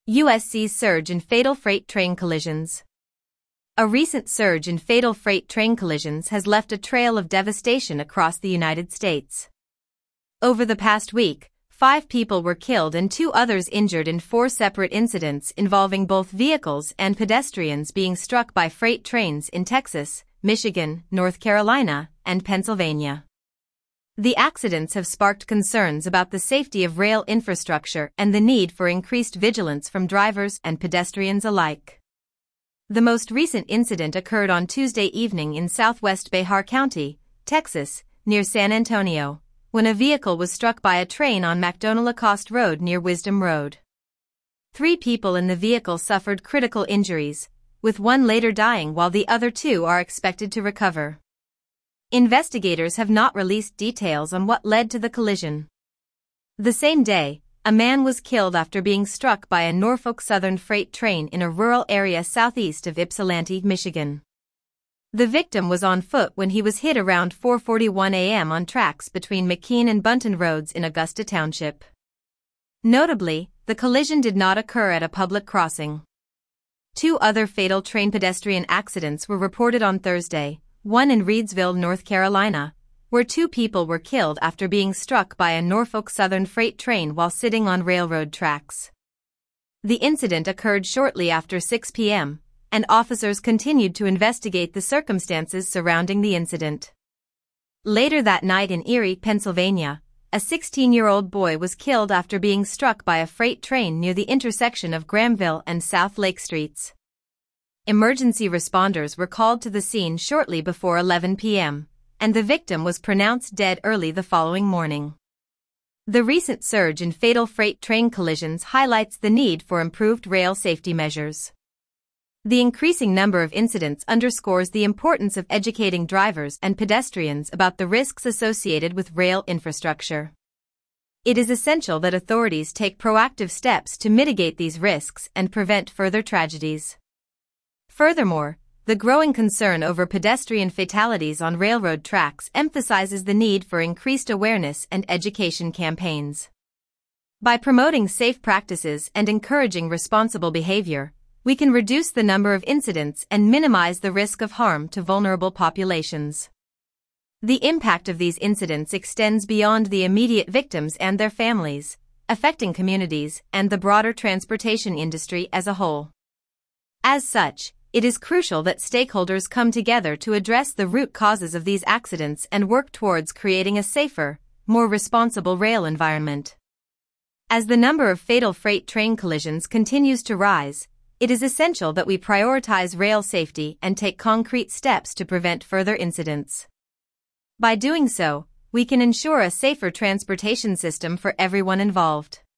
U.S. sees surge in fatal freight train collisions. A recent surge in fatal freight train collisions has left a trail of devastation across the United States. Over the past week, 5 people were killed and 2 others injured in 4 separate incidents involving both vehicles and pedestrians being struck by freight trains in Texas, Michigan, North Carolina, and Pennsylvania. The accidents have sparked concerns about the safety of rail infrastructure and the need for increased vigilance from drivers and pedestrians alike. The most recent incident occurred on Tuesday evening in southwest Bexar County, Texas, near San Antonio, when a vehicle was struck by a train on McDonnell-Lacoste Road near Wisdom Road. 3 people in the vehicle suffered critical injuries, with 1 later dying while the other 2 are expected to recover. Investigators have not released details on what led to the collision. The same day, a man was killed after being struck by a Norfolk Southern freight train in a rural area southeast of Ypsilanti, Michigan. The victim was on foot when he was hit around 4:41 a.m. on tracks between McKean and Bunton Roads in Augusta Township. Notably, the collision did not occur at a public crossing. 2 other fatal train pedestrian accidents were reported on Thursday, one in Reidsville, North Carolina, where 2 people were killed after being struck by a Norfolk Southern freight train while sitting on railroad tracks. The incident occurred shortly after 6 p.m., and officers continued to investigate the circumstances surrounding the incident. Later that night in Erie, Pennsylvania, a 16-year-old boy was killed after being struck by a freight train near the intersection of Grahamville and South Lake Streets. Emergency responders were called to the scene shortly before 11 p.m., and the victim was pronounced dead early the following morning. The recent surge in fatal freight train collisions highlights the need for improved rail safety measures. The increasing number of incidents underscores the importance of educating drivers and pedestrians about the risks associated with rail infrastructure. It is essential that authorities take proactive steps to mitigate these risks and prevent further tragedies. Furthermore, the growing concern over pedestrian fatalities on railroad tracks emphasizes the need for increased awareness and education campaigns. By promoting safe practices and encouraging responsible behavior, we can reduce the number of incidents and minimize the risk of harm to vulnerable populations. The impact of these incidents extends beyond the immediate victims and their families, affecting communities and the broader transportation industry as a whole. As such, it is crucial that stakeholders come together to address the root causes of these accidents and work towards creating a safer, more responsible rail environment. As the number of fatal freight train collisions continues to rise, it is essential that we prioritize rail safety and take concrete steps to prevent further incidents. By doing so, we can ensure a safer transportation system for everyone involved.